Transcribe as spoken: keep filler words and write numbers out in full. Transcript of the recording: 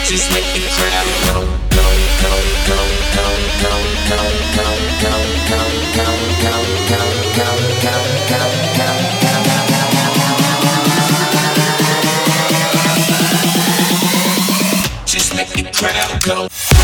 Just make the crowd go, go, go, go, go, go, go, go, go, go, go, go, go, go, go, go, go. Just make the crowd go.